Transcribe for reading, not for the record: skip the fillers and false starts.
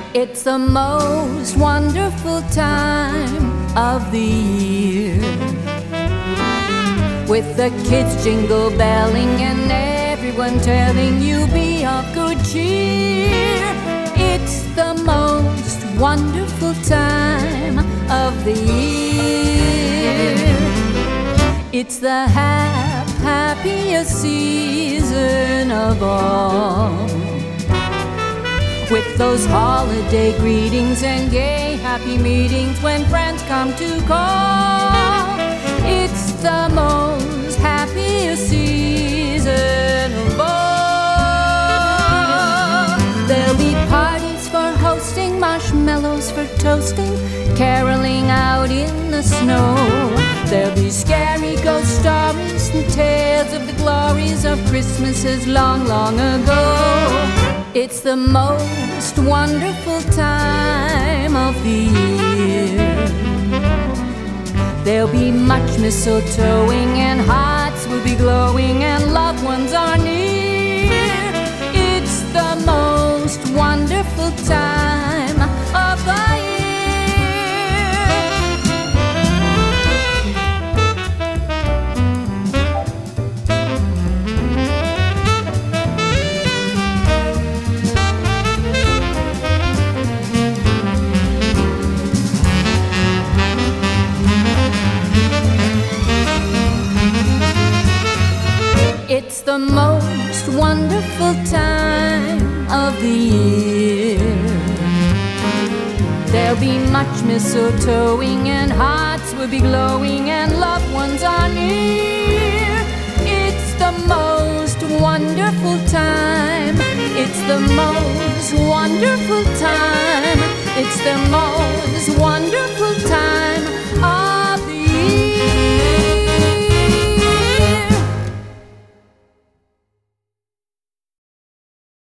It's the most wonderful time of the year, with the kids jingle belling and everyone telling you be of good cheer. It's the most wonderful time of the year. It's the happiest season of all, with those holiday greetings and gay happy meetings when friends come to call. It's the most happiest season of all. There'll be parties for hosting, marshmallows for toasting, caroling out in the snow. There'll be scary ghost stories and tales of the glories of Christmases long, long ago. It's the most wonderful time of the year. There'll be much mistletoeing and hearts will be glowing and loved ones are near. It's the most wonderful time of the year. It's the most wonderful time of the year. There'll be much mistletoeing and hearts will be glowing and loved ones are near. It's the most wonderful time. It's the most wonderful time. It's the most